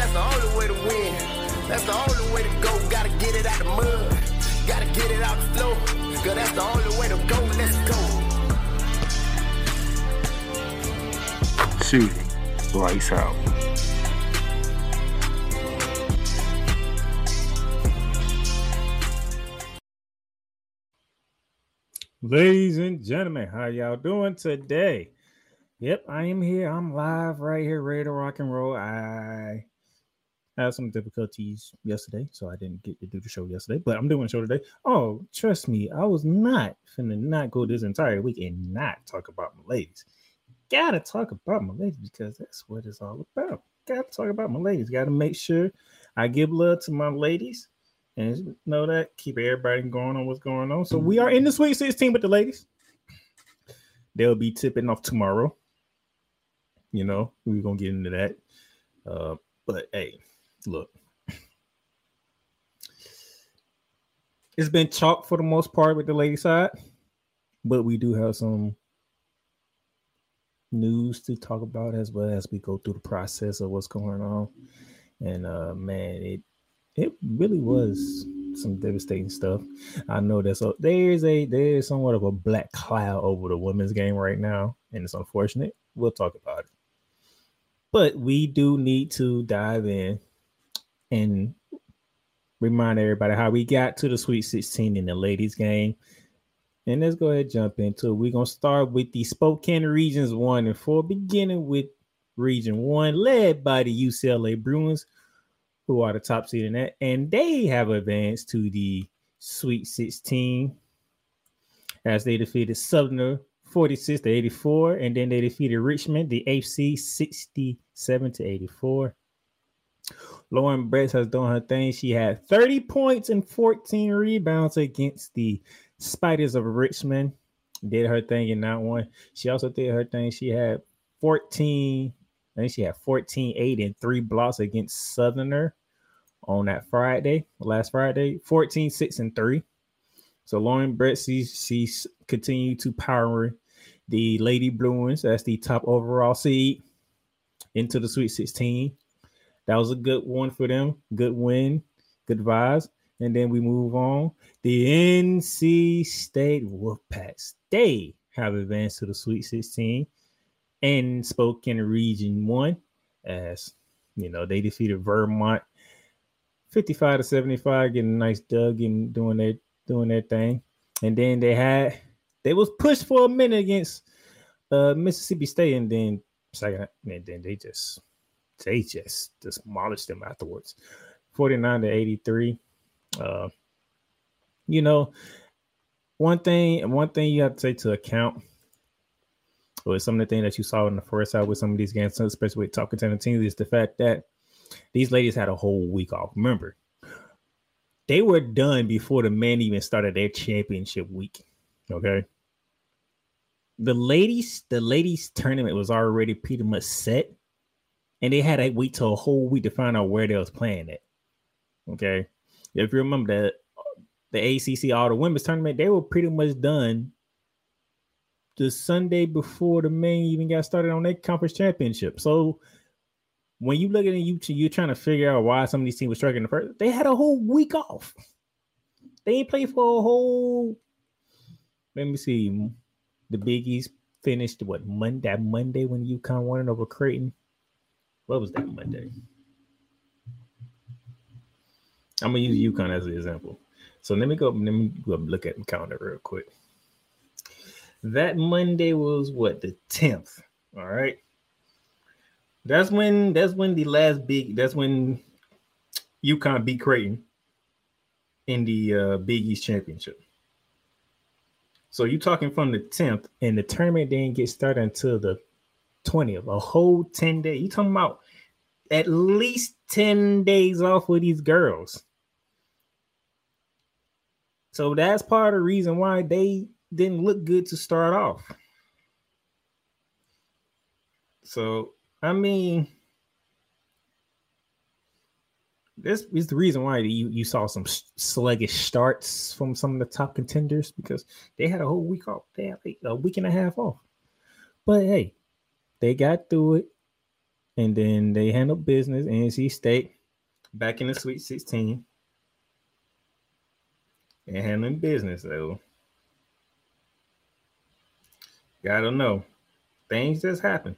that's the only way to win. That's the only way to go. Gotta get it out the mud. Gotta get it out the flow. Cause that's the only way to go. Let's go. Shooting. Lights out. Ladies and gentlemen, how y'all doing today? Yep, I am here. I'm live right here, ready to rock and roll. I had some difficulties yesterday, so I didn't get to do the show yesterday, but I'm doing the show today. Oh, trust me, I was not finna not go this entire week and not talk about my ladies. Gotta talk about my ladies because that's what it's all about. Gotta talk about my ladies. Gotta make sure I give love to my ladies. And know that, keep everybody going on what's going on. So we are in the Sweet 16 with the ladies. They'll be tipping off tomorrow. You know, we're going to get into that. But, hey, look. It's been chalk for the most part with the lady side. But we do have some news to talk about as well as we go through the process of what's going on. And, man, it really was some devastating stuff. I know that. So there's somewhat of a black cloud over the women's game right now, and it's unfortunate. We'll talk about it. But we do need to dive in and remind everybody how we got to the Sweet 16 in the ladies game. And let's go ahead and jump into it. We're going to start with the Spokane Regions 1 and 4, beginning with Region 1, led by the UCLA Bruins, who are the top seed in that, and they have advanced to the Sweet 16 as they defeated Southerner 46-84, and then they defeated Richmond, the HC, 67-84. Lauren Brett has done her thing. She had 30 points and 14 rebounds against the Spiders of Richmond. Did her thing in that one. She also did her thing. She had 14, I think she had 14, 8, and 3 blocks against Southerner on that last Friday, 14, 6, and 3. So Lauren Brett, she's continued to power the Lady Bruins as the top overall seed into the Sweet 16. That was a good one for them. Good win, good vibes. And then we move on. The NC State Wolfpacks, they have advanced to the Sweet 16 and Spokane Region 1 as, you know, they defeated Vermont 55-75, getting a nice dug and doing their thing. And then they was pushed for a minute against Mississippi State, and then they just demolished them afterwards. 49-83. You know, one thing you have to take into account with some of the things that you saw in the first half with some of these games, especially with top contending teams, is the fact that these ladies had a whole week off. Remember, they were done before the men even started their championship week. Okay. The ladies tournament was already pretty much set, and they had to wait till a whole week to find out where they was playing at. Okay. If you remember the ACC All the Women's Tournament, they were pretty much done the Sunday before the men even got started on their conference championship. So when you look at it, you're trying to figure out why some of these teams were struggling the first. They had a whole week off. They ain't played for a whole. Let me see. The Big East finished that Monday when UConn won over Creighton. What was that Monday? I'm gonna use UConn as an example. So let me go look at the calendar real quick. That Monday was what, the 10th. All right. That's when that's when UConn beat Creighton in the Big East Championship. So you're talking from the 10th, and the tournament didn't get started until the 20th, a whole 10 days. You're talking about at least 10 days off with these girls. So that's part of the reason why they didn't look good to start off. So, I mean, this is the reason why you saw some sluggish starts from some of the top contenders, because they had a whole week off. They had a week and a half off. But hey, they got through it, And then they handled business. NC State back in the Sweet 16. And handling business, though. Gotta know. Things just happen.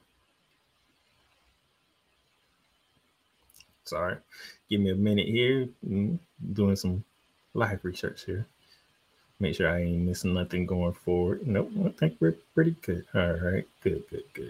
Sorry. Give me a minute here. Doing some live research here. Make sure I ain't missing nothing going forward. Nope, I think we're pretty good. All right. Good.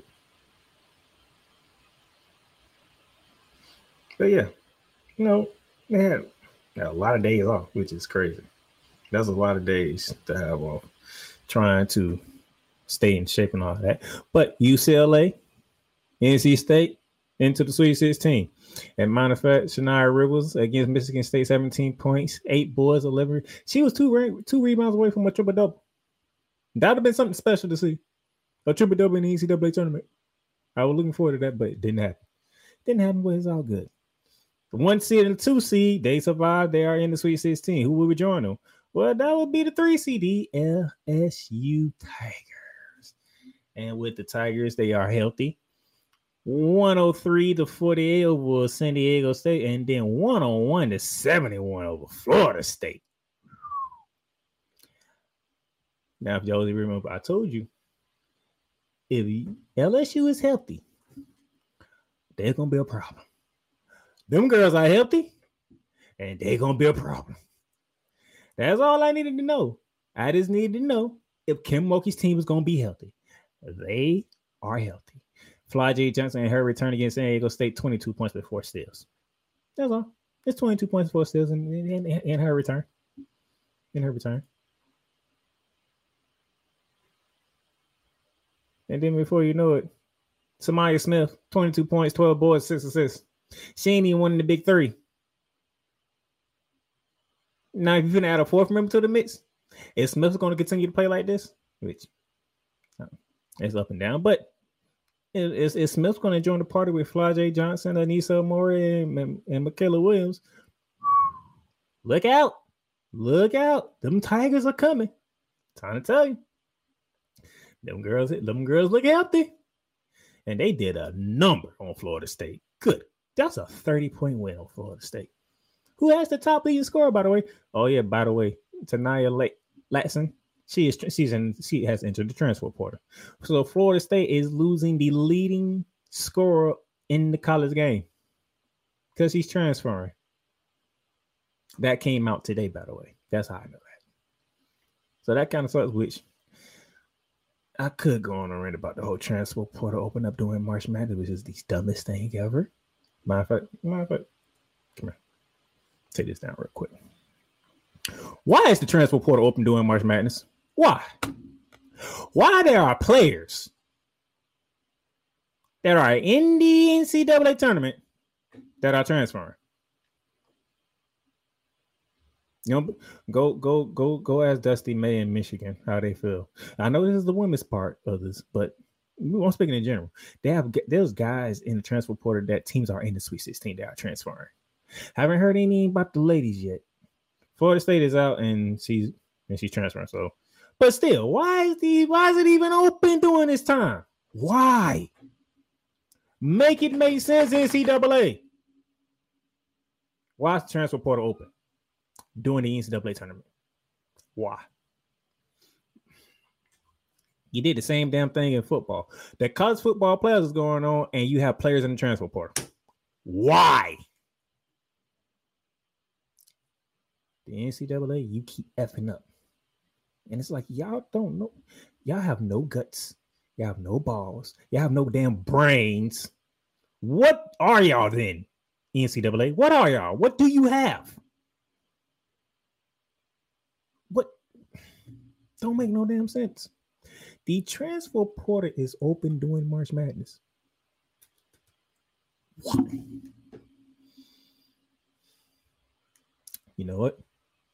But yeah, they had a lot of days off, which is crazy. That's a lot of days to have off trying to stay in shape and all that. But UCLA, NC State, into the Sweet 16. And matter of fact, Shania Rivers against Michigan State, 17 points, 8 boards, 11. She was two rebounds away from a triple-double. That would have been something special to see. A triple-double in the NCAA tournament. I was looking forward to that, but it didn't happen. But it's all good. The 1 seed and the 2 seed, they survived. They are in the Sweet 16. Who will we join them? Well, that would be the 3 seed, the LSU Tigers. And with the Tigers, they are healthy. 103-48 over San Diego State, and then 101-71 over Florida State. Now, if y'all remember, I told you, if LSU is healthy, there's going to be a problem. Them girls are healthy, and they're going to be a problem. That's all I needed to know. I just needed to know if Kim Mulkey's team is going to be healthy. They are healthy. Flau'jae Johnson and her return against San Diego State, 22 points with 4 steals. That's all. It's 22 points, 4 steals in her return. In her return. And then before you know it, Samaya Smith, 22 points, 12 boards, 6 assists. She ain't even one in the big 3. Now, if you're going to add a 4th member to the mix, is Smith going to continue to play like this? Which it's up and down. But is Smith going to join the party with Flau'jae Johnson, Anissa Mori, and Michaela Williams? Look out. Look out. Them Tigers are coming. Time to tell you. Them girls look healthy. And they did a number on Florida State. Good. That's a 30-point win on Florida State. Who has the top leading scorer, by the way? Oh, yeah, by the way, Tanaya Latson. She has entered the transfer portal. So Florida State is losing the leading scorer in the college game because he's transferring. That came out today, by the way. That's how I know that. So that kind of sucks, which I could go on and rant about the whole transfer portal open up during March Madness, which is the dumbest thing ever. Matter of fact, come here. Take this down real quick. Why is the transfer portal open during March Madness? Why? Why there are players that are in the NCAA tournament that are transferring? You know, go ask Dusty May in Michigan how they feel. I know this is the women's part of this, but I'm speaking in general. There's guys in the transfer portal that teams are in the Sweet 16 that are transferring. Haven't heard anything about the ladies yet. Florida State is out and she's transferring. So, but still, why is it even open during this time? Why? Make it make sense, NCAA. Why is the transfer portal open during the NCAA tournament? Why? You did the same damn thing in football. The college football players is going on, and you have players in the transfer portal. Why? The NCAA, you keep effing up. And it's like, y'all don't know. Y'all have no guts. Y'all have no balls. Y'all have no damn brains. What are y'all then, NCAA? What are y'all? What do you have? What? Don't make no damn sense. The transfer portal is open during March Madness. What? You know what?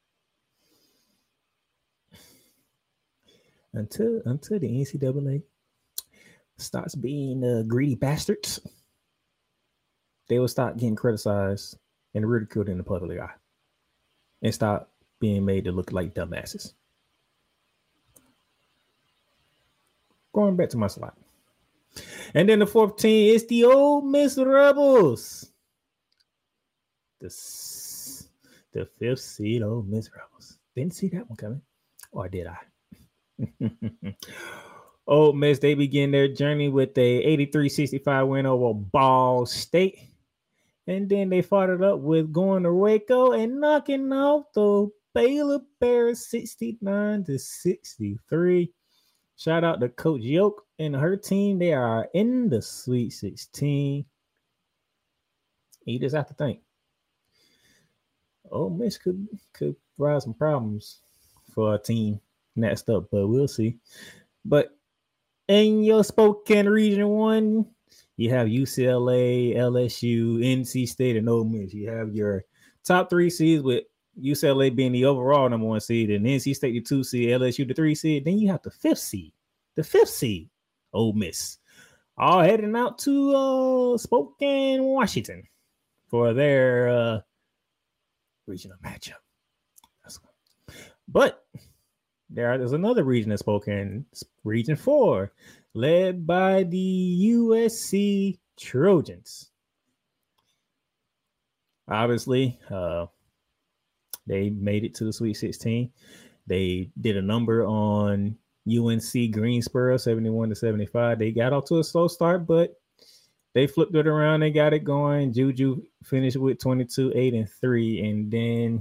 Until the NCAA starts being greedy bastards, they will start getting criticized and ridiculed in the public eye and start being made to look like dumbasses. Going back to my slide. And then the 4th team is the Ole Miss Rebels. The 5th seed Ole Miss Rebels. Didn't see that one coming. Or did I? Ole Miss, they begin their journey with a 83-65 win over Ball State. And then they followed it up with going to Waco and knocking off the Baylor Bears 69-63. Shout out to Coach Yoke and her team. They are in the Sweet 16. You just have to think. Ole Miss could provide some problems for a team next up, but we'll see. But in your Spokane Region 1, you have UCLA, LSU, NC State, and Ole Miss. You have your top 3 seeds with UCLA being the overall number 1 seed, and NC State the 2 seed, LSU the 3 seed. Then you have the 5th seed, Ole Miss, all heading out to Spokane, Washington for their regional matchup. But there's another region in Spokane, Region 4, led by the USC Trojans. Obviously, they made it to the Sweet 16. They did a number on UNC Greensboro, 71-75. They got off to a slow start, but they flipped it around. They got it going. Juju finished with 22-8-3, and then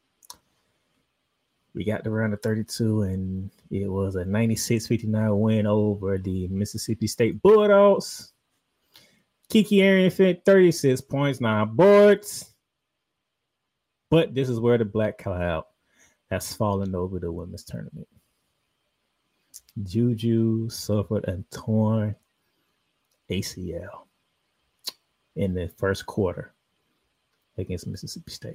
we got to round of 32, and it was a 96-59 win over the Mississippi State Bulldogs. Kiki Arian fit 36 points, 9 boards. But this is where the black cloud has fallen over the women's tournament. Juju suffered a torn ACL in the first quarter against Mississippi State.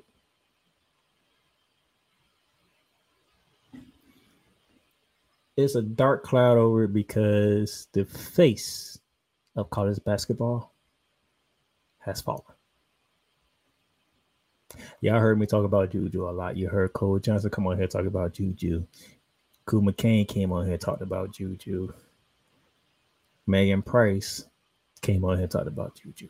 It's a dark cloud over it because the face of college basketball has fallen. Y'all heard me talk about Juju a lot. You heard Cole Johnson come on here talk about Juju. Kool McCain came on here and talked about Juju. Megan Price came on here and talked about Juju.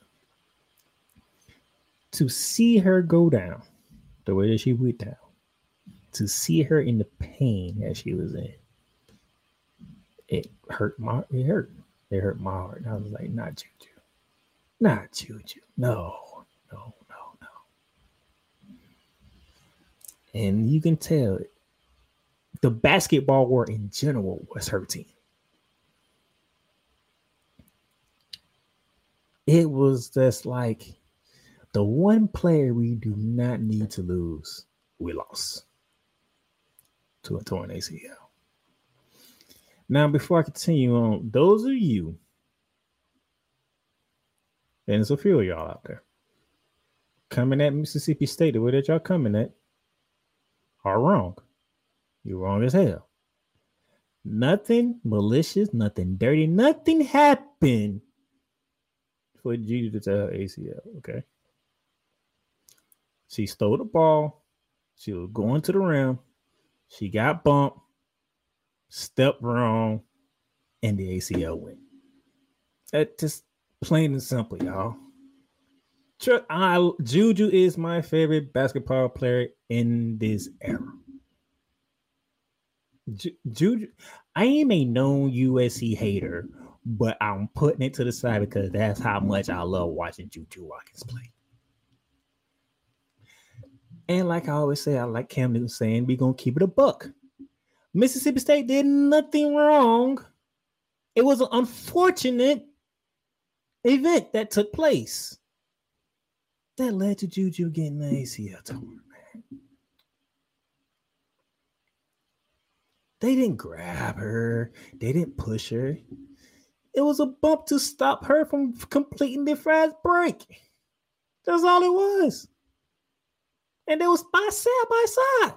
To see her go down the way that she went down, to see her in the pain that she was in, it hurt my heart. And I was like, not Juju. No. And you can tell the basketball world in general was hurting. It was just like the one player we do not need to lose, we lost to a torn ACL. Now, before I continue on, those of you, and there's a few of y'all out there, coming at Mississippi State the way that y'all coming at, are wrong. You're wrong as hell. Nothing malicious, nothing dirty, nothing happened for Juju to tell her ACL, okay? She stole the ball. She was going to the rim. She got bumped, stepped wrong, and the ACL went. That's just plain and simple, y'all. Juju is my favorite basketball player in this era. Juju, I am a known USC hater, but I'm putting it to the side because that's how much I love watching Juju Watkins play. And like I always say, I like Cam Newton saying, we're going to keep it a buck. Mississippi State did nothing wrong. It was an unfortunate event that took place that led to Juju getting the ACL torn, man. They didn't grab her. They didn't push her. It was a bump to stop her from completing the fast break. That's all it was. And they was side by side.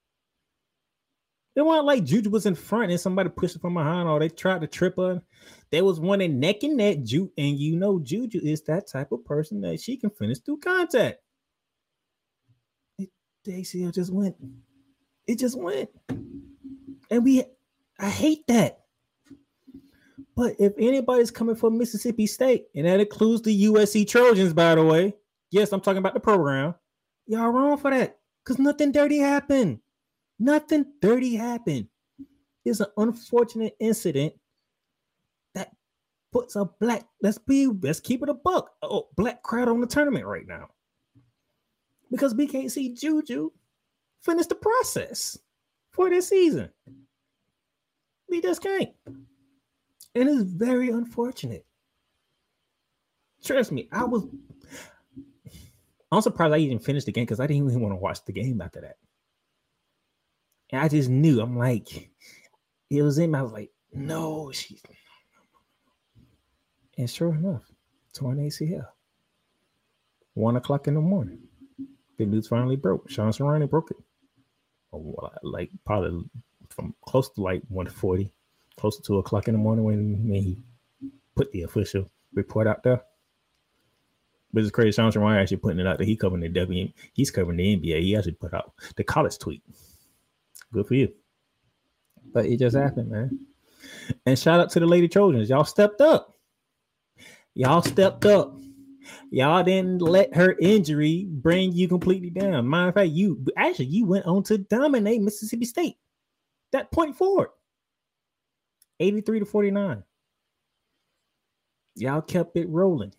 It wasn't like Juju was in front and somebody pushed her from behind or they tried to trip her. There was one in neck and neck. And you know Juju is that type of person that she can finish through contact. The ACL just went. It just went. And I hate that. But if anybody's coming from Mississippi State, and that includes the USC Trojans, by the way, yes, I'm talking about the program, y'all wrong for that because nothing dirty happened. Nothing dirty happened. It's an unfortunate incident that puts a black, let's keep it a buck, black crowd on the tournament right now. Because we can't see Juju finish the process for this season. We just can't. And it's very unfortunate. Trust me, I'm surprised I even finished the game because I didn't even want to watch the game after that. And I just knew, I'm like, it was in me. I was like, no, and sure enough, torn ACL. 1:00 in the morning. The news finally broke. Sean Serrani broke it. Like probably from close to like 1:40, close to 2:00 in the morning when he put the official report out there. But it's crazy. Sean Serrani actually putting it out there. He's covering the NBA. He actually put out the college tweet. Good for you. But it just happened, man. And shout out to the Lady Trojans. Y'all stepped up. Y'all didn't let her injury bring you completely down. Matter of fact, you went on to dominate Mississippi State. That point forward. 83-49. Y'all kept it rolling.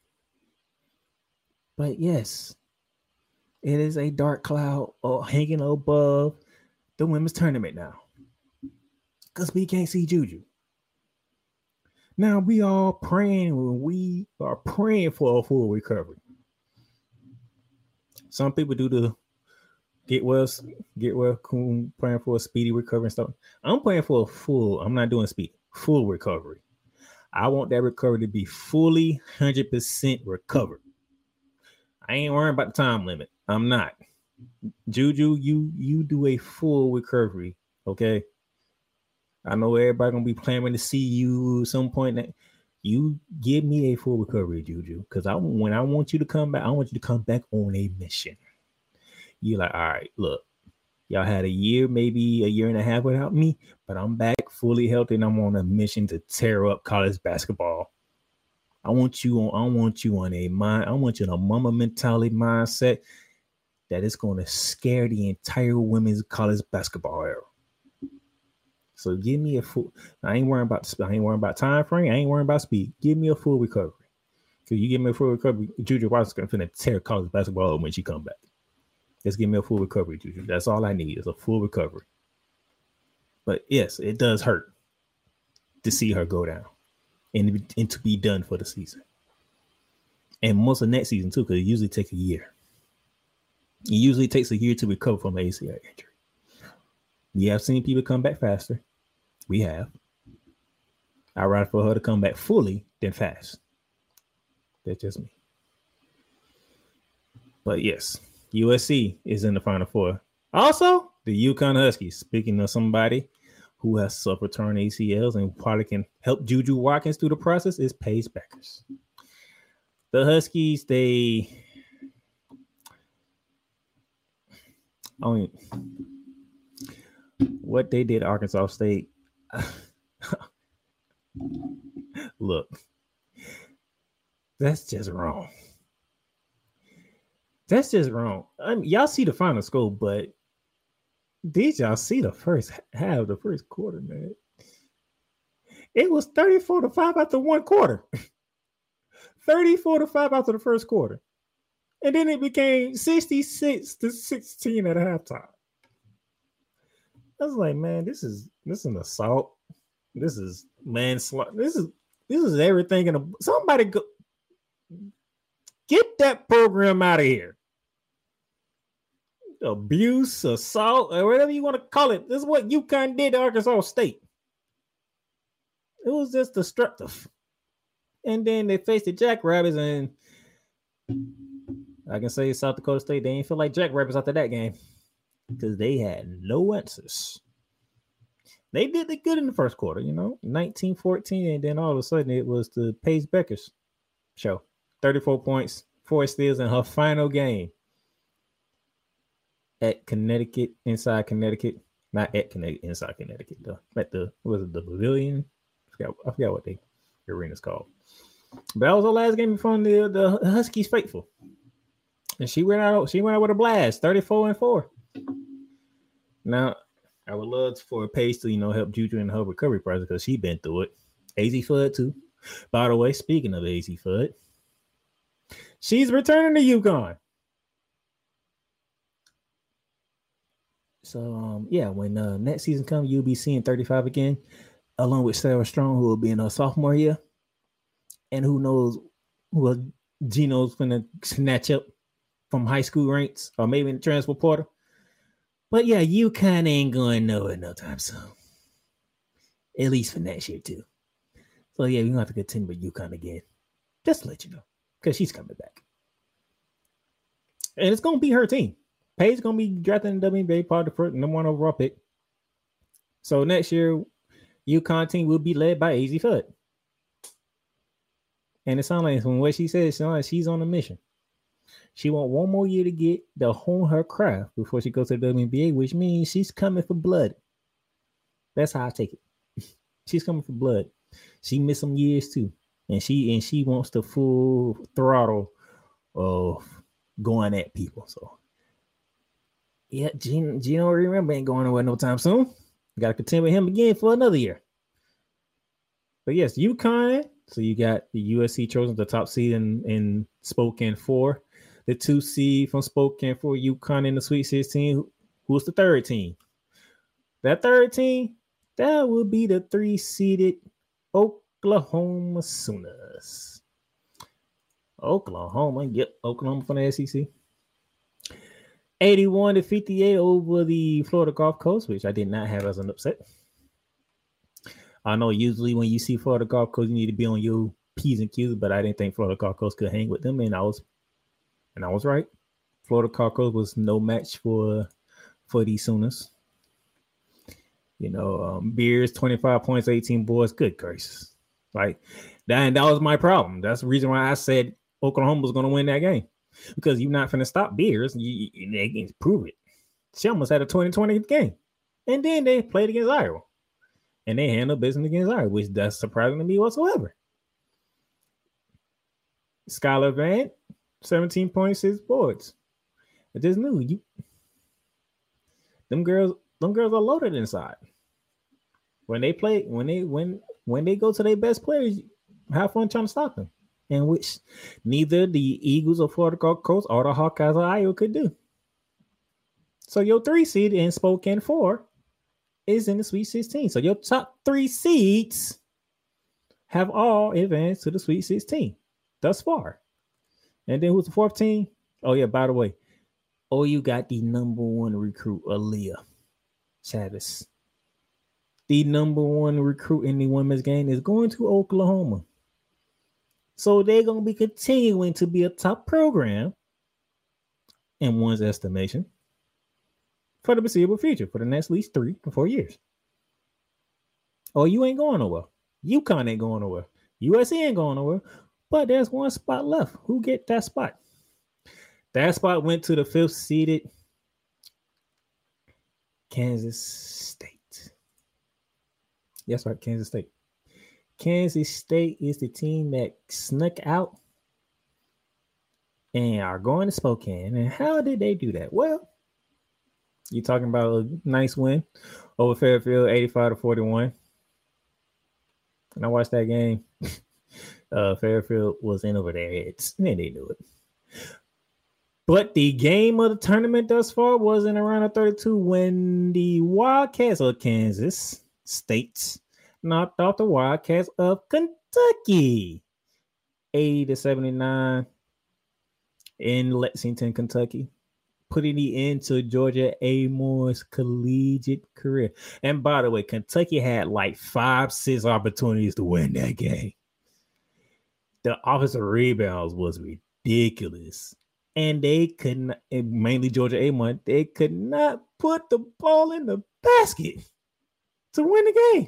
But yes, it is a dark cloud hanging above the women's tournament now. Because we can't see Juju. Now we are praying for a full recovery. Some people do the get well, praying for a speedy recovery and stuff. I'm praying for I'm not doing speedy, full recovery. I want that recovery to be fully 100% recovered. I ain't worrying about the time limit. I'm not. Juju, you do a full recovery, okay? I know everybody gonna be planning to see you at some point. That you give me a full recovery, Juju, because when I want you to come back, I want you to come back on a mission. You're like, all right, look, y'all had a year, maybe a year and a half without me, but I'm back fully healthy and I'm on a mission to tear up college basketball. I want you on a mama mentality mindset that is going to scare the entire women's college basketball era. So give me a full. I ain't worrying about time frame. I ain't worrying about speed. Give me a full recovery. Because you give me a full recovery, Juju Watson's going to tear college basketball when she come back. Just give me a full recovery, Juju. That's all I need is a full recovery. But yes, it does hurt to see her go down and to be done for the season. And most of next season too, because it usually takes a year. It usually takes a year to recover from an ACL injury. We have seen people come back faster. We have. I'd rather for her to come back fully than fast. That's just me. But yes, USC is in the Final Four. Also, the UConn Huskies. Speaking of somebody who has suffered torn ACLs and probably can help Juju Watkins through the process is Paige Bueckers. The Huskies, what they did at Arkansas State, look, that's just wrong. That's just wrong. I mean, y'all see the final score, but did y'all see the first half, the first quarter, man? It was 34-5 after one quarter. 34-5 after the first quarter. And then it became 66-16 at halftime. I was like, man, this is an assault. This is manslaughter. This is everything somebody go get that program out of here. Abuse, assault, or whatever you want to call it. This is what UConn did to Arkansas State. It was just destructive. And then they faced the Jackrabbits, and I can say South Dakota State, they ain't feel like Jackrabbits after that game because they had no answers. They did it good in the first quarter, 19-14, and then all of a sudden it was the Paige Bueckers show. 34 points, 4 steals in her final game at Connecticut, inside Connecticut. Not at Connecticut, inside Connecticut, though. At the Pavilion I forgot what the arena's called. But that was the last game from the Huskies faithful. And she went out with a blast, 34-4. Now, I would love for Paige to, help Juju in her recovery process because she's been through it. AZ Fudd too. By the way, speaking of AZ Fudd, she's returning to UConn. So, when next season comes, you'll be seeing 35 again, along with Sarah Strong, who will be in her sophomore year. And who knows what Gino's going to snatch up from high school ranks or maybe in the transfer portal. But yeah, UConn ain't going nowhere no time soon. At least for next year, too. So yeah, we're going to have to continue with UConn again. Just to let you know. Because she's coming back. And it's going to be her team. Paige going to be drafted in the WNBA, part of the first number 1 overall pick. So next year, UConn team will be led by AZ Fudd. And it sounds like from what she said, it sounds like she's on a mission. She want one more year to get to hone her craft before she goes to the WNBA, which means she's coming for blood. That's how I take it. She's coming for blood. She missed some years too, and she wants the full throttle of going at people. So yeah, Gino remember ain't going nowhere no time soon. Got to contend with him again for another year. But yes, UConn. So you got the USC chosen the top seed in Spokane 4. The 2 seed from Spokane for UConn in the Sweet 16. Who's the third team? That third team, that would be the 3-seeded Oklahoma Sooners. Oklahoma from the SEC. 81-58 over the Florida Gulf Coast, which I did not have as an upset. I know usually when you see Florida Gulf Coast, you need to be on your P's and Q's, but I didn't think Florida Gulf Coast could hang with them, and I was right. Florida Gulf Coast was no match for these Sooners. Beers, 25 points, 18 boards. Good gracious. Like that was my problem. That's the reason why I said Oklahoma was going to win that game. Because you're not going to stop Beers. They can prove it. She almost had a 20-20 game. And then they played against Iowa. And they handled business against Iowa, which that's surprising to me whatsoever. Skylar Van, 17.6 boards. I just knew them girls are loaded inside. When they play, when they go to their best players, have fun trying to stop them. And which neither the Eagles of Florida Gulf Coast or the Hawkeyes of Iowa could do. So your 3 seed in Spokane 4 is in the Sweet 16. So your top 3 seeds have all advanced to the Sweet 16 thus far. And then who's the 4th team? Oh, yeah, by the way. You got the number 1 recruit, Aaliyah Chavez. The number 1 recruit in the women's game is going to Oklahoma. So they're going to be continuing to be a top program in one's estimation for the foreseeable future, for the next at least 3 to 4 years. You ain't going nowhere. UConn ain't going nowhere. USC ain't going nowhere. But there's one spot left. Who get that spot? That spot went to the 5th seeded Kansas State. That's right, Kansas State. Kansas State is the team that snuck out and are going to Spokane. And how did they do that? Well, you're talking about a nice win over Fairfield, 85-41. And I watched that game. Fairfield was in over their heads, and they knew it. But the game of the tournament thus far was in a round of 32 when the Wildcats of Kansas State knocked off the Wildcats of Kentucky 80-79 in Lexington, Kentucky, putting the end to Georgia Amoor's collegiate career. And by the way, Kentucky had like 5-6 opportunities to win that game. The offensive rebounds was ridiculous. And they could not, mainly Georgia Amoor, they could not put the ball in the basket to win the game.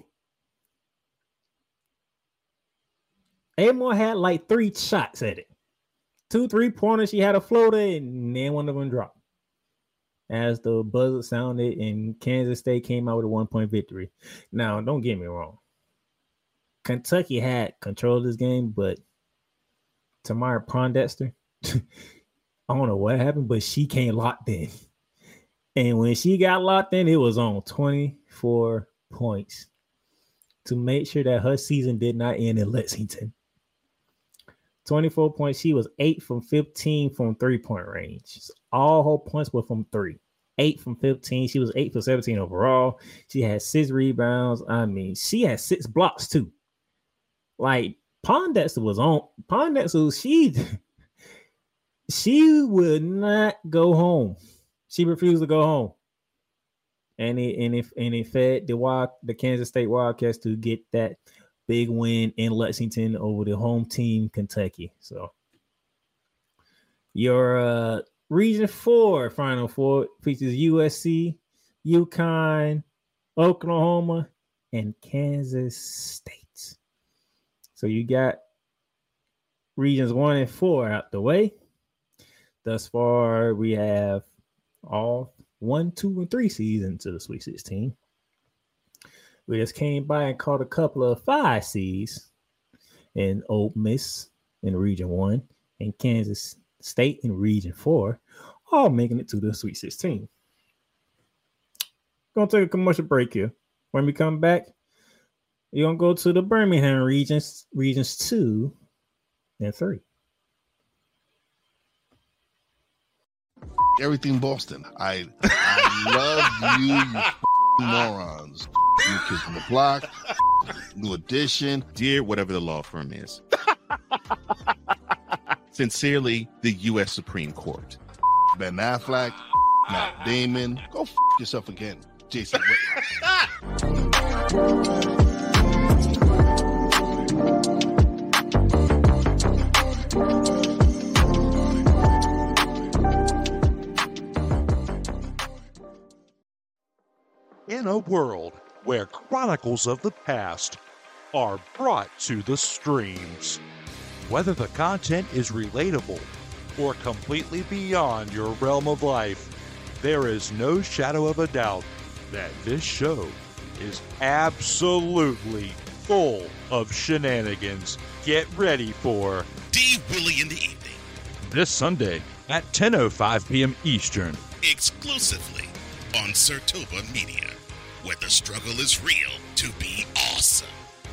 Amoor had like 3 shots at it. 2 3-pointers. She had a floater, and then one of them dropped. As the buzzer sounded, and Kansas State came out with a 1-point victory. Now, don't get me wrong. Kentucky had control of this game, but Tamara Pondexter, I don't know what happened, but she came locked in. And when she got locked in, it was on 24 points to make sure that her season did not end in Lexington. 24 points. She was 8 from 15 from 3-point range. All her points were from 3. 8 from 15. She was 8 for 17 overall. She had 6 rebounds. I mean, she had 6 blocks too. Like Pondexter was on. Pondexter, she would not go home. She refused to go home. And it fed the Kansas State Wildcats to get that big win in Lexington over the home team, Kentucky. So your Region 4 Final Four features USC, UConn, Oklahoma, and Kansas State. So you got Regions 1 and 4 out the way. Thus far, we have all 1, 2, and 3 seeds into the Sweet 16. We just came by and caught a couple of 5 seeds in Ole Miss in Region 1 and Kansas State in Region 4, all making it to the Sweet 16. Gonna take a commercial break here. When we come back, you're gonna go to the Birmingham regions 2 and 3. Everything Boston. I love you morons. New Kids on the Block, New Edition, dear whatever the law firm is. Sincerely, the U.S. Supreme Court. Ben Affleck, Matt Damon. Go yourself again, Jason Whitlock. In a world where chronicles of the past are brought to the streams, whether the content is relatable or completely beyond your realm of life, there is no shadow of a doubt that this show is absolutely full of shenanigans. Get ready for D. Willie in the Evening. This Sunday at 10:05 p.m. Eastern. Exclusively on Sertoba Media, where the struggle is real to be awesome.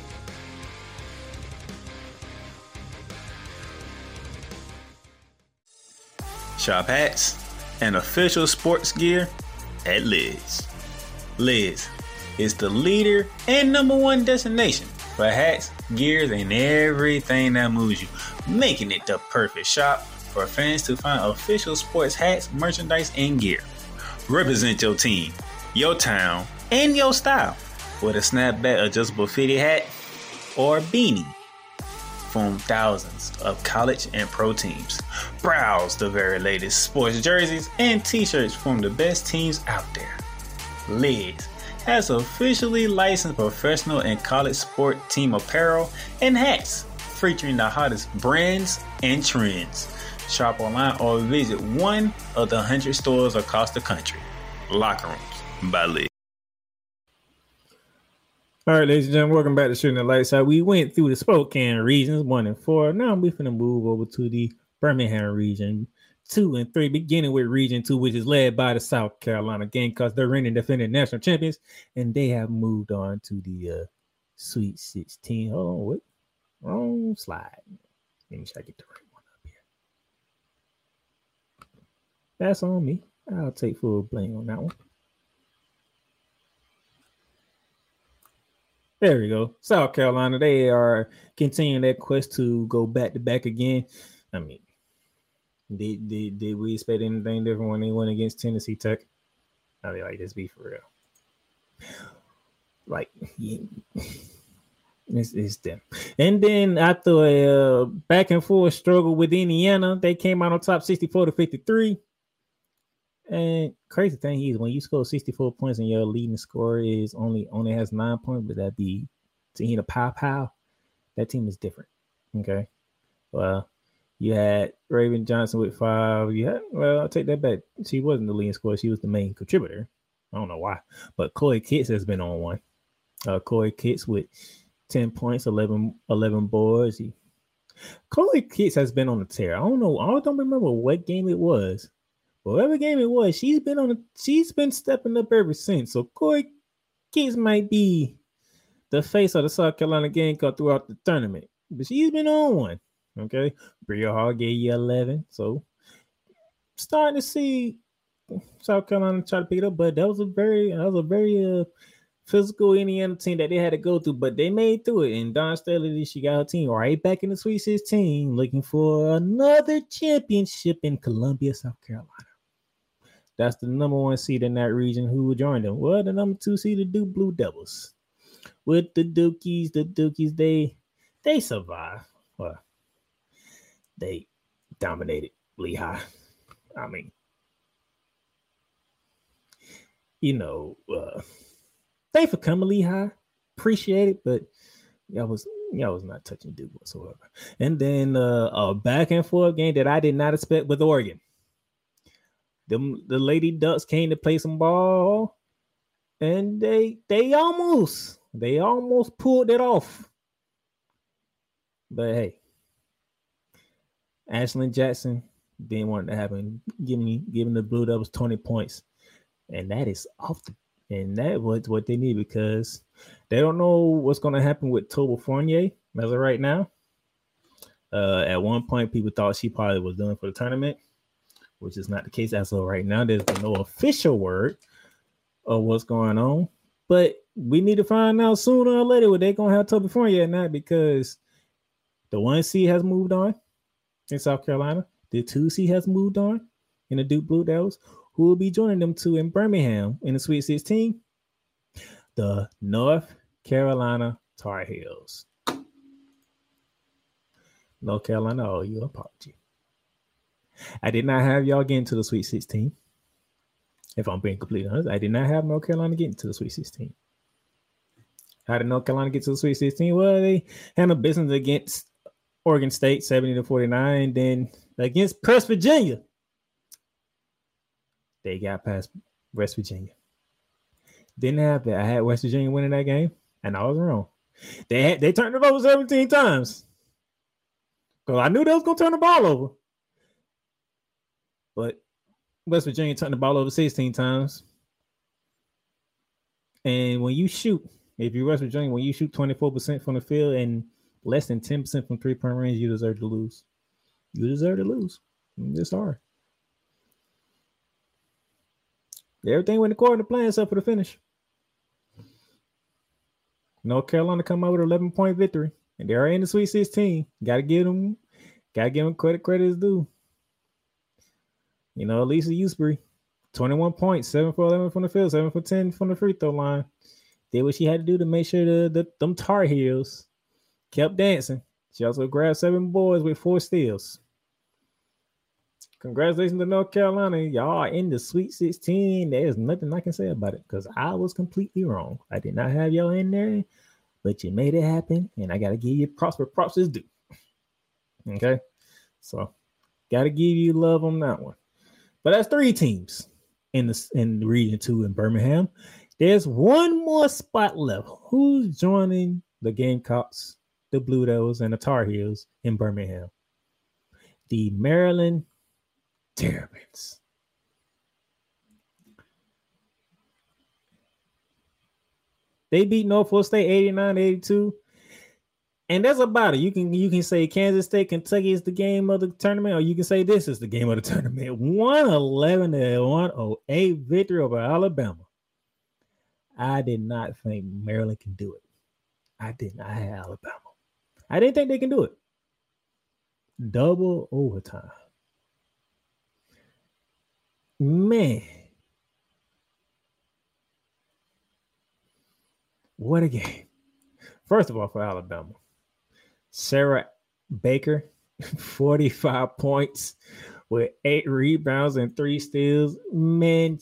Shop hats and official sports gear at Lids. Lids is the leader and #1 destination for hats, gears, and everything that moves you, making it the perfect shop for fans to find official sports hats, merchandise, and gear. Represent your team, your town, and your style with a snapback adjustable fitted hat or beanie from thousands of college and pro teams. Browse the very latest sports jerseys and t-shirts from the best teams out there. Lids has officially licensed professional and college sport team apparel and hats featuring the hottest brands and trends. Shop online or visit one of the 100 stores across the country. Locker Rooms by Lids. All right, ladies and gentlemen, welcome back to Shooting the Light Side. We went through the Spokane regions 1 and 4. Now we're going to move over to the Birmingham region 2 and 3, beginning with Region 2, which is led by the South Carolina Gamecocks. They're reigning defending national champions, and they have moved on to the Sweet 16. Oh, what? Wrong slide. Let me see if I get the right one up here. That's on me. I'll take full blame on that one. There we go. South Carolina, they are continuing their quest to go back to back again. I mean, did we expect anything different when they went against Tennessee Tech? I mean, like, just be for real. Like, yeah, it's them. And then after a back and forth struggle with Indiana, they came out on top 64-53. And crazy thing is, when you score 64 points and your leading scorer is only has 9 points, but that be Tahina Pow, that team is different. Okay. Well, you had Raven Johnson with 5. I'll take that back. She wasn't the leading scorer. She was the main contributor. I don't know why. But Chloe Kitts has been on one. Chloe Kitts with 10 points, 11 boards. Chloe Kitts has been on a tear. I don't remember what game it was. But whatever game it was, she's been stepping up ever since. So Chloe Kitts might be the face of the South Carolina Gamecock throughout the tournament. But she's been on one. Okay. Bria Hall gave you 11. So starting to see South Carolina try to pick it up, but that was a very physical Indiana team that they had to go through, but they made through it. And Dawn Staley, she got her team right back in the Sweet 16, looking for another championship in Columbia, South Carolina. That's the number 1 seed in that region. Who will join them? Well, the number 2 seed, the Duke Blue Devils. With the Dukies, they survived. Well, they dominated Lehigh. I mean, thanks for coming, Lehigh. Appreciate it, but y'all was not touching Duke whatsoever. And then a back and forth game that I did not expect with Oregon. The Lady Ducks came to play some ball, and they almost pulled it off. But hey, Ashlyn Jackson didn't want it to happen, giving the Blue Devils 20 points. And that is and that was what they need, because they don't know what's going to happen with Toba Fournier as of right now. At one point, people thought she probably was done for the tournament, which is not the case as of right now. There's been no official word of what's going on, but we need to find out sooner or later what they're going to have Toba Fournier or not, because the 1 seed has moved on in South Carolina. The 2 seed has moved on in the Duke Blue Devils, who will be joining them two in Birmingham in the Sweet 16, the North Carolina Tar Heels. North Carolina, oh, you apology. I did not have y'all get into the Sweet 16. If I'm being completely honest, I did not have North Carolina get into the Sweet 16. How did North Carolina get to the Sweet 16? Well, they handled business against Oregon State 70-49, and then against West Virginia, they got past West Virginia. Didn't have that. I had West Virginia winning that game, and I was wrong. They turned it over 17 times. Because I knew they was going to turn the ball over. But West Virginia turned the ball over 16 times. And when you shoot, if you're West Virginia, when you shoot 24% from the field and less than 10% from three-point range, you deserve to lose. You deserve to lose. It's hard. Everything went according to plan except for the finish. North Carolina come out with an 11-point victory, and they're in the Sweet 16. Got to give them credit is due. Lisa Usbury, 21 points, 7 for 11 from the field, 7 for 10 from the free throw line. Did what she had to do to make sure them Tar Heels kept dancing. She also grabbed 7 boards with 4 steals. Congratulations to North Carolina. Y'all are in the Sweet 16. There's nothing I can say about it because I was completely wrong. I did not have y'all in there, but you made it happen, and I got to give you props where props is due. Okay? So, got to give you love on that one. But that's 3 teams in Region 2 in Birmingham. There's one more spot left. Who's joining the Gamecocks, the Blue Devils, and the Tar Heels in Birmingham? The Maryland Terrapins. They beat Norfolk State 89-82. And that's about it. You can say Kansas State, Kentucky is the game of the tournament, or you can say this is the game of the tournament. 111-108 victory over Alabama. I did not think Maryland can do it. I did not have Alabama. I didn't think they can do it. Double overtime. Man. What a game. First of all, for Alabama, Sarah Baker, 45 points with 8 rebounds and 3 steals. Man,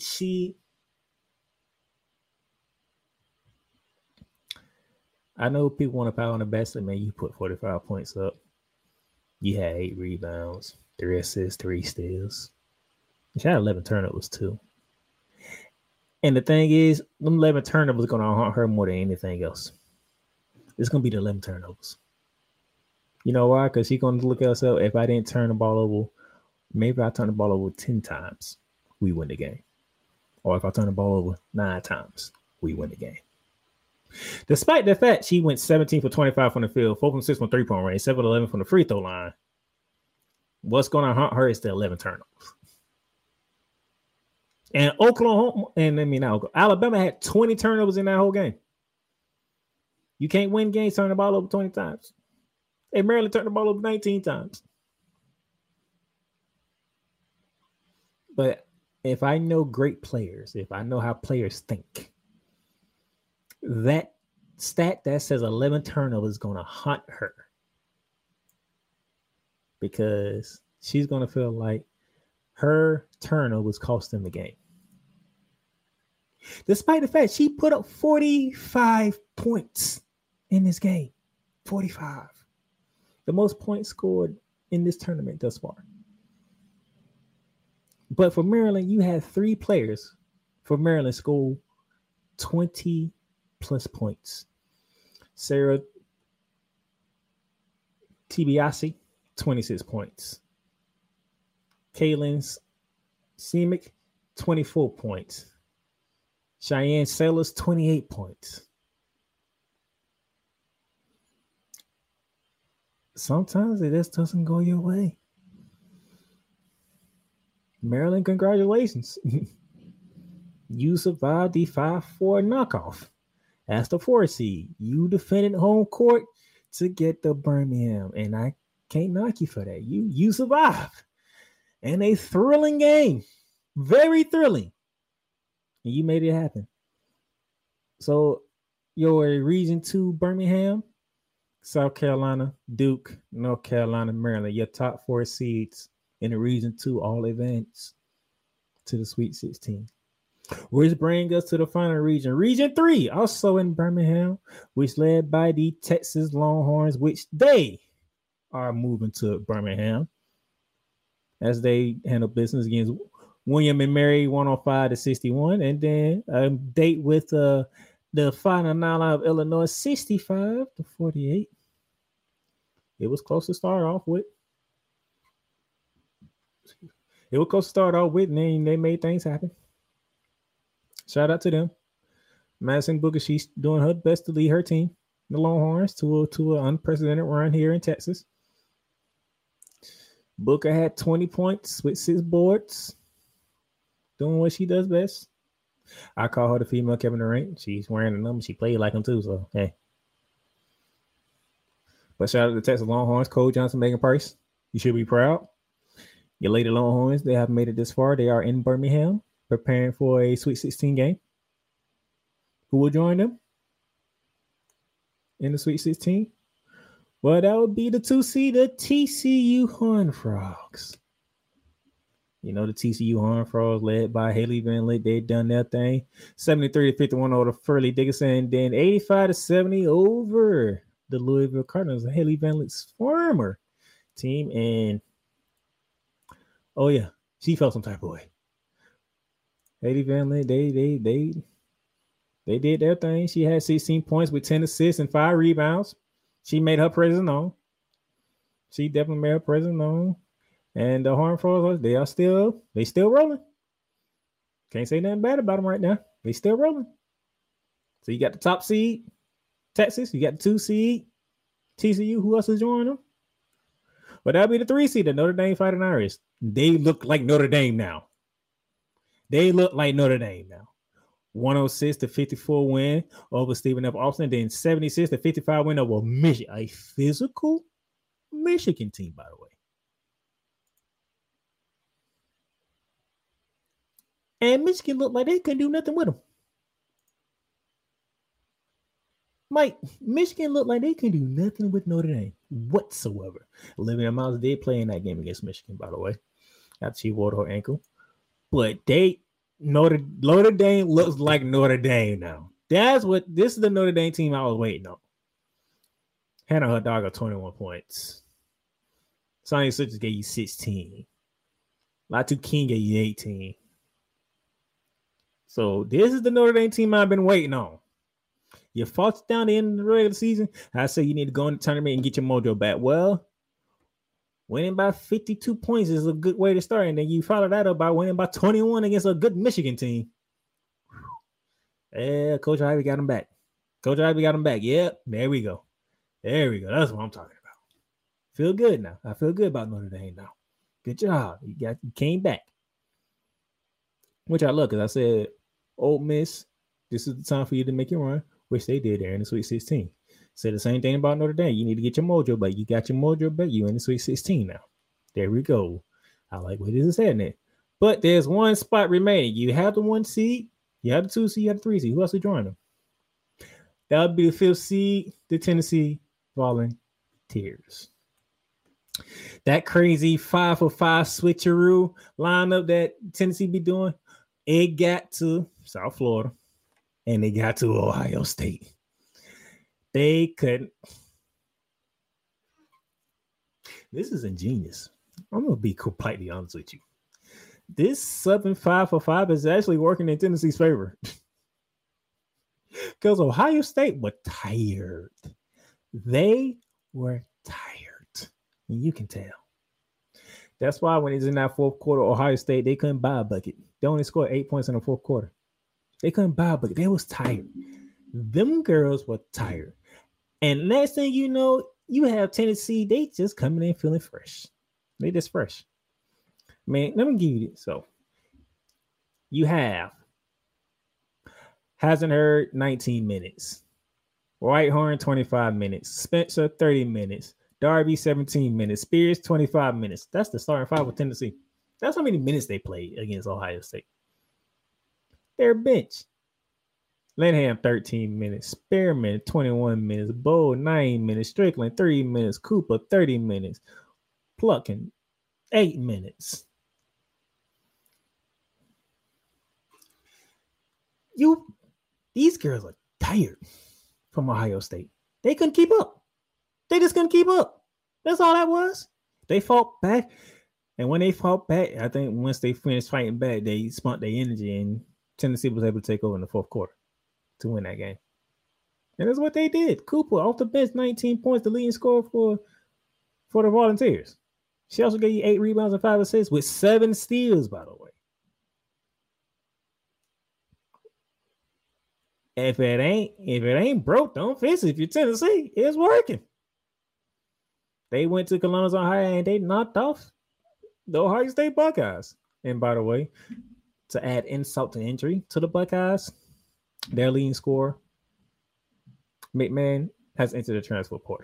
I know people want to power on the basket. Man, you put 45 points up. You had 8 rebounds, 3 assists, 3 steals. She had 11 turnovers, too. And the thing is, them 11 turnovers are going to haunt her more than anything else. It's going to be the 11 turnovers. You know why? Because she's going to look at herself. If I didn't turn the ball over, maybe I turn the ball over 10 times, we win the game. Or if I turn the ball over 9 times, we win the game. Despite the fact she went 17 for 25 from the field, 4 from 6 from 3-point range, 7 for 11 from the free throw line, what's going to haunt her is the 11 turnovers. And Alabama had 20 turnovers in that whole game. You can't win games turning the ball over 20 times. And Maryland turned the ball over 19 times. But if I know great players, if I know how players think, that stat that says 11 turnovers is going to haunt her. Because she's going to feel like her turnovers cost them the game. Despite the fact she put up 45 points in this game. 45. The most points scored in this tournament thus far. But for Maryland, you had 3 players for Maryland score 20 plus points. Sarah Tibiasi, 26 points. Kaylin Semick, 24 points. Cheyenne Sailors, 28 points. Sometimes it just doesn't go your way. Maryland, congratulations. You survived the 5-4 knockoff. As the 4 seed, you defended home court to get the Birmingham, and I can't knock you for that. You survived. And a thrilling game. Very thrilling. And you made it happen. So, your Region 2 Birmingham, South Carolina, Duke, North Carolina, Maryland, your top 4 seeds in the Region 2 all advance to the Sweet 16. Which brings us to the final region. Region 3, also in Birmingham, which led by the Texas Longhorns, which they are moving to Birmingham as they handle business against William and Mary 105-61. And then a date with the final nine of Illinois 65-48. It was close to start off with. And then they made things happen. Shout out to them. Madison Booker, she's doing her best to lead her team, the Longhorns, to an unprecedented run here in Texas. Booker had 20 points with 6 boards, doing what she does best. I call her the female Kevin Durant. She's wearing the number. She played like him too, so hey. But shout out to the Texas Longhorns, Cole Johnson, Megan Price. You should be proud. Your Lady Longhorns, they have made it this far. They are in Birmingham, preparing for a Sweet 16 game. Who will join them in the Sweet 16? Well, that would be the 2 seed, the TCU Horned Frogs. You know, the TCU Horned Frogs led by Haley Van Lith. They've done their thing. 73-51 over Furley Dickinson, and then 85-70 over the Louisville Cardinals, Haley Van Lith's former team. And oh yeah, she felt some type of way. Haley Van Lith, they did their thing. She had 16 points with 10 assists and 5 rebounds. She made her presence known. She definitely made her presence known. And the Horned Frogs, they still rolling. Can't say nothing bad about them right now. They still rolling. So you got the top seed, Texas. You got the 2 seed, TCU. Who else is joining them? But that'll be the 3 seed, the Notre Dame Fighting Irish. They look like Notre Dame now. 106-54 win over Stephen F. Austin, then 76-55 win over Michigan. A physical Michigan team, by the way. And Michigan looked like they couldn't do nothing with them. Mike, Michigan looked like they couldn't do nothing with Notre Dame whatsoever. Olivia Miles did play in that game against Michigan, by the way, after she wore her ankle. But Notre Dame looks like Notre Dame now. This is the Notre Dame team I was waiting on. Hannah Hidalgo, 21 points. Sonia Suchers gave you 16. Latu King gave you 18. So this is the Notre Dame team I've been waiting on. You fought down the end of the regular season. I say you need to go in the tournament and get your mojo back. Well, winning by 52 points is a good way to start. And then you follow that up by winning by 21 against a good Michigan team. Yeah, Coach Ivey got him back. Yep, there we go. That's what I'm talking about. Feel good now. I feel good about Notre Dame now. Good job. You came back. Which I love because I said, Ole Miss, this is the time for you to make your run, which they did there in the Sweet 16. Said the same thing about Notre Dame. You need to get your mojo back. You got your mojo back. You in the Sweet 16 now. There we go. I like where this is heading at. But there's one spot remaining. You have the 1 seed. You have the 2 seed. You have the 3 seed. Who else is joining them? That would be the 5th seed, the Tennessee Volunteers. That crazy 5-for-5 switcheroo lineup that Tennessee be doing, it got to South Florida and they got to Ohio State. They couldn't. This is ingenious. I'm going to be completely honest with you. This 7 5-for-5 is actually working in Tennessee's favor. Because Ohio State were tired. They were tired. And you can tell. That's why when it's in that fourth quarter, Ohio State, they couldn't buy a bucket. They only scored 8 points in the fourth quarter. They couldn't buy a bucket. They was tired. Them girls were tired. And next thing you know, you have Tennessee. They just coming in feeling fresh. They just fresh. Man, let me give you this. So you have Hasenhurst 19 minutes, Whitehorn 25 minutes, Spencer 30 minutes, Darby 17 minutes, Spears 25 minutes. That's the starting five with Tennessee. That's how many minutes they played against Ohio State. Their bench. Lenham 13 minutes, Spearman 21 minutes, Bowe 9 minutes, Strickland 3 minutes, Cooper 30 minutes, Pluckin 8 minutes. These girls are tired from Ohio State. They couldn't keep up. They just couldn't keep up. That's all that was. They fought back. And when they fought back, I think once they finished fighting back, they spent their energy and Tennessee was able to take over in the fourth quarter to win that game. And that's what they did. Cooper off the bench, 19 points, the leading scorer for the Volunteers. She also gave you 8 rebounds and 5 assists with 7 steals, by the way. If it ain't broke, don't fix it. If you're Tennessee, it's working. They went to Columbus, Ohio, and they knocked off the Ohio State Buckeyes. And by the way, to add insult to injury to the Buckeyes, their leading scorer, McMahon, has entered the transfer portal.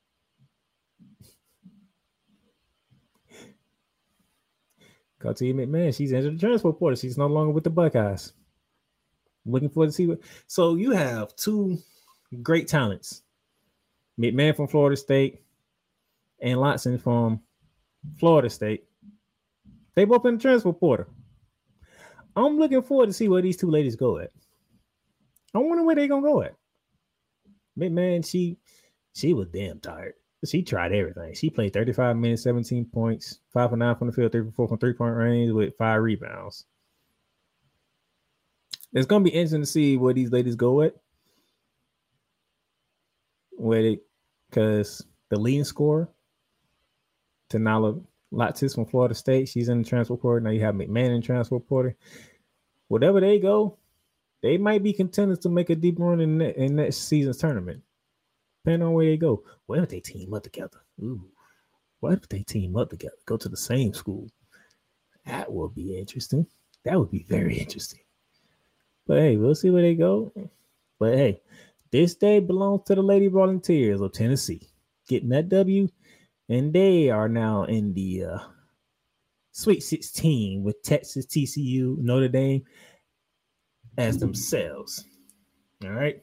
Got to McMahon, she's entered the transfer portal. She's no longer with the Buckeyes. Looking forward to see what. So you have 2 great talents, McMahon from Florida State and Lotson from Florida State. They both in the transfer portal. I'm looking forward to see where these 2 ladies go at. I wonder where they're gonna go at. McMahon, she was damn tired. She tried everything. She played 35 minutes, 17 points, 5 for 9 from the field, 3 for 4 from 3-point range with 5 rebounds. It's gonna be interesting to see where these ladies go at. Because the leading scorer, Tanala Latis from Florida State, she's in the transfer portal. Now you have McMahon in the transfer portal. Whatever they go, they might be contenders to make a deep run in next season's tournament. Depending on where they go. What if they team up together? Ooh. What if they team up together? Go to the same school. That would be interesting. That would be very interesting. But hey, we'll see where they go. But hey, this day belongs to the Lady Volunteers of Tennessee. Getting that W. And they are now in the Sweet 16 with Texas, TCU, Notre Dame as themselves. All right.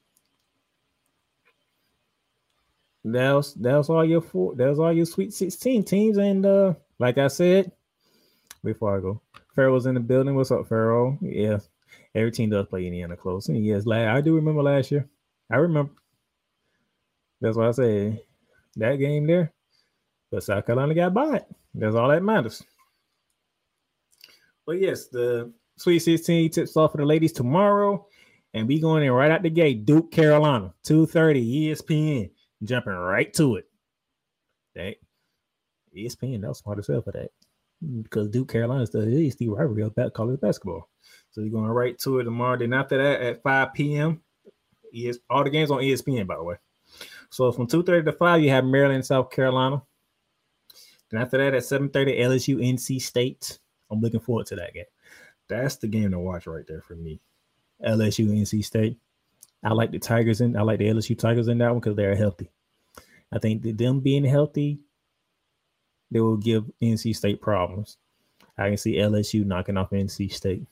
That was all your Sweet 16 teams. And like I said, before I go, Pharaoh's in the building. What's up, Pharaoh? Yeah. Every team does play Indiana close. And yes, I do remember last year. I remember. That's why I say that game there. But South Carolina got by it. That's all that matters. But yes, the Sweet 16 tips off for the ladies tomorrow. And we going in right out the gate. Duke, Carolina, 2:30, ESPN. Jumping right to it. That ESPN, that was smart as hell for that. Because Duke, Carolina is the rivalry of college basketball. So you're going right to it tomorrow. Then after that, at 5 p.m., all the games on ESPN, by the way. So from 2:30 to 5, you have Maryland, South Carolina. Then after that, at 7:30, LSU, NC State. I'm looking forward to that game. That's the game to watch right there for me. LSU, NC State. I like the LSU Tigers in that one because they're healthy. I think that them being healthy, they will give NC State problems. I can see LSU knocking off NC State.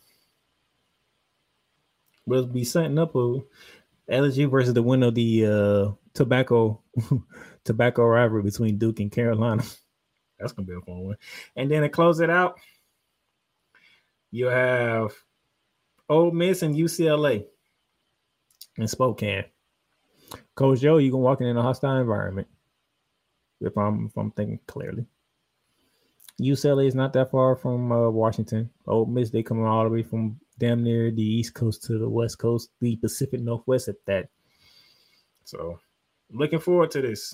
We'll be setting up a LSU versus the winner of the tobacco rivalry between Duke and Carolina. That's gonna be a fun one. And then to close it out, you have Ole Miss and UCLA in Spokane. Coach Joe, you can walk in a hostile environment. If I'm thinking clearly. UCLA is not that far from Washington. Ole Miss, they come all the way from damn near the East Coast to the West Coast, the Pacific Northwest at that. So, looking forward to this.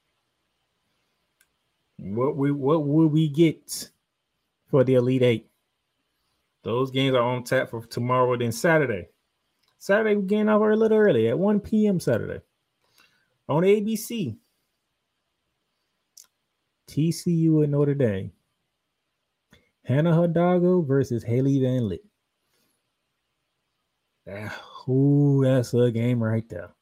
What will we get for the Elite Eight? Those games are on tap for tomorrow, then Saturday. Saturday, we're getting off a little early at 1 p.m. Saturday on ABC. TCU and Notre Dame. Hannah Hidalgo versus Haley Van Lith. That's a game right there.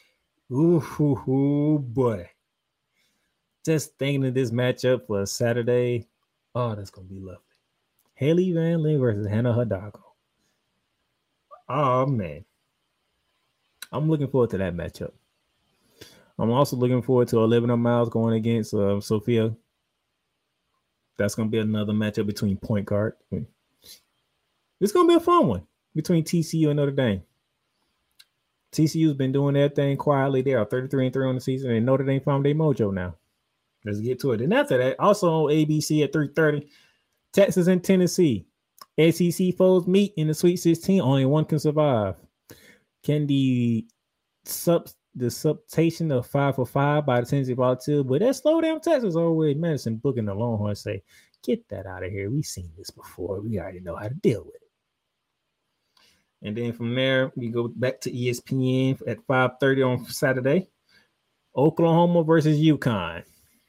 Ooh, boy. Just thinking of this matchup for Saturday. Oh, that's going to be lovely. Haley Van Lith versus Hannah Hidalgo. Oh, man. I'm looking forward to that matchup. I'm also looking forward to 11 Miles going against Sophia. That's going to be another matchup between point guard. It's going to be a fun one between TCU and Notre Dame. TCU's been doing their thing quietly. They are 33-3 on the season, and Notre Dame found their mojo now. Let's get to it. And after that, also on ABC at 3:30, Texas and Tennessee. SEC foes meet in the Sweet 16. Only one can survive. Can the subtation of 5 for 5 by the Tennessee Volunteers, but that slow down Texas always Madison booking the Longhorns say, get that out of here. We've seen this before. We already know how to deal with it. And then from there, we go back to ESPN at 5:30 on Saturday. Oklahoma versus UConn.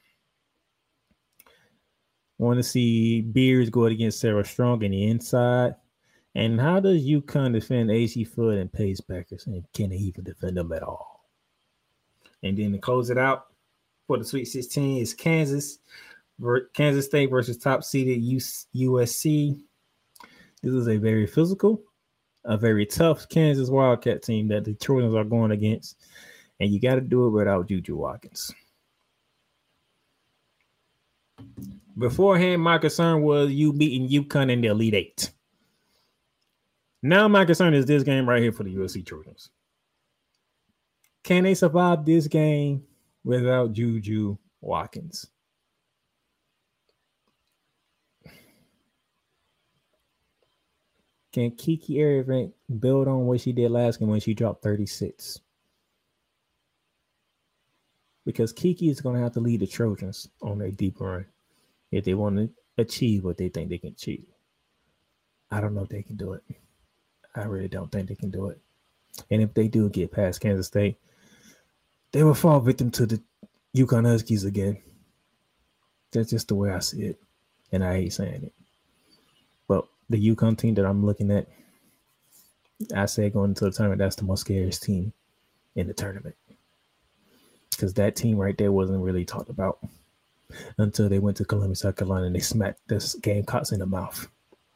Want to see Beers go against Sarah Strong in the inside. And how does UConn defend AC Flood and Pace Beckers? And can they even defend them at all? And then to close it out for the Sweet 16 is Kansas State versus top-seeded USC. This is a very physical, a very tough Kansas Wildcat team that the Trojans are going against. And you got to do it without Juju Watkins. Beforehand, my concern was you beating UConn in the Elite Eight. Now my concern is this game right here for the USC Trojans. Can they survive this game without Juju Watkins? Can Kiki Erving build on what she did last game when she dropped 36? Because Kiki is going to have to lead the Trojans on a deep run if they want to achieve what they think they can achieve. I don't know if they can do it. I really don't think they can do it. And if they do get past Kansas State, they will fall victim to the UConn Huskies again. That's just the way I see it. And I hate saying it. But the UConn team that I'm looking at, I say going into the tournament, that's the most scariest team in the tournament. Because that team right there wasn't really talked about until they went to Columbia, South Carolina, and they smacked the Gamecocks in the mouth.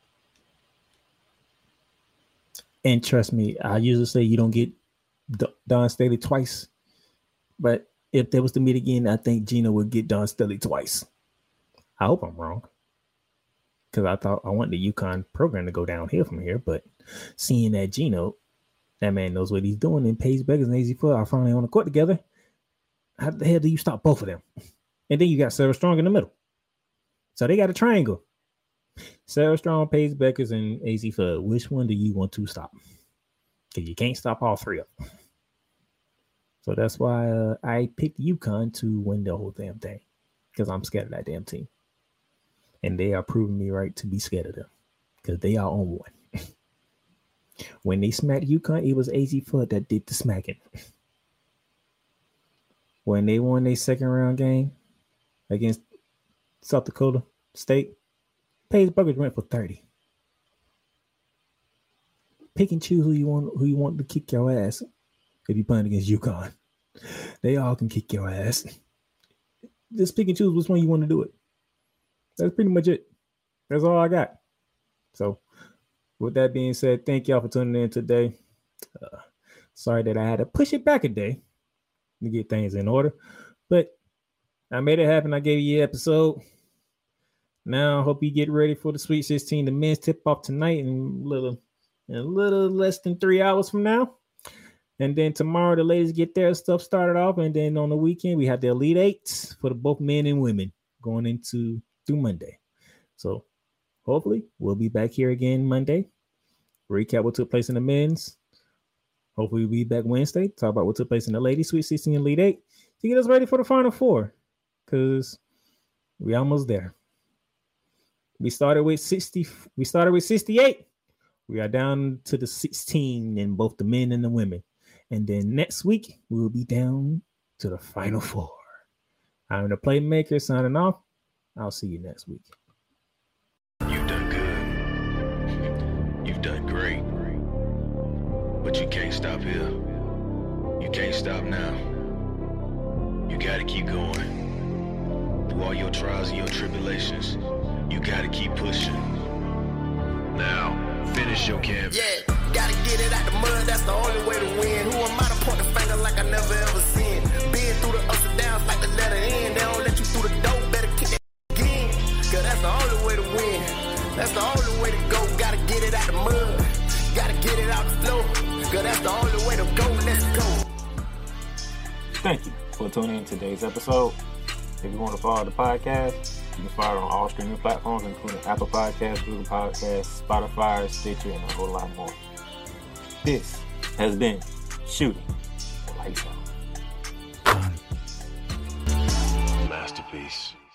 And trust me, I usually say you don't get Dawn Staley twice. But if they was to meet again, I think Gina would get Dawn Staley twice. I hope I'm wrong. Because I want the UConn program to go downhill from here. But seeing that Gino, that man knows what he's doing, and Paige Beckers and AZ Flood are finally on the court together, how the hell do you stop both of them? And then you got Sarah Strong in the middle. So they got a triangle. Sarah Strong, Paige Beckers, and AZ Flood. Which one do you want to stop? because you can't stop all three of them. So that's why I picked UConn to win the whole damn thing, because I'm scared of that damn team. And they are proving me right to be scared of them, because they are on one. When they smacked UConn, it was AZ Flood that did the smacking. When they won their second round game against South Dakota State, Paige Buckers went for 30. Pick and choose who you want to kick your ass if you're playing against UConn. They all can kick your ass. Just pick and choose which one you want to do it. That's pretty much it. That's all I got. So, with that being said, thank y'all for tuning in today. Sorry that I had to push it back a day to get things in order, but I made it happen. I gave you an episode. Now I hope you get ready for the Sweet 16. The men's tip off tonight in a little less than 3 hours from now. And then tomorrow the ladies get their stuff started off. And then on the weekend we have the Elite Eights for both men and women going into through Monday. So hopefully we'll be back here again Monday. Recap what took place in the men's. Hopefully we'll be back Wednesday. Talk about what took place in the ladies Sweet 16 Elite 8 to get us ready for the Final Four. Because we almost there. We started with 60. We started with 68. We are down to the 16 in both the men and the women. And then next week, we'll be down to the Final Four. I'm the Playmaker signing off. I'll see you next week. You've done good. You've done great. But you can't stop here. You can't stop now. You gotta keep going. Through all your trials and your tribulations, you gotta keep pushing. Now, finish your canvas. Yeah, gotta get it out the mud, that's the only way to win. Who am I to point the finger like I never ever seen? Been through the ups and downs like the letter N. They don't let you through the door, better kick that again. Cause that's the only way to win. That's the only way to go. Gotta get it out the mud. Gotta get it out the flow. Cause that's the only way to go. Let's go. Thank you for tuning in to today's episode. If you want to follow the podcast, you can follow it on all streaming platforms, including Apple Podcasts, Google Podcasts, Spotify, Stitcher, and a whole lot more. This has been Shooting the Lights Out. Masterpiece.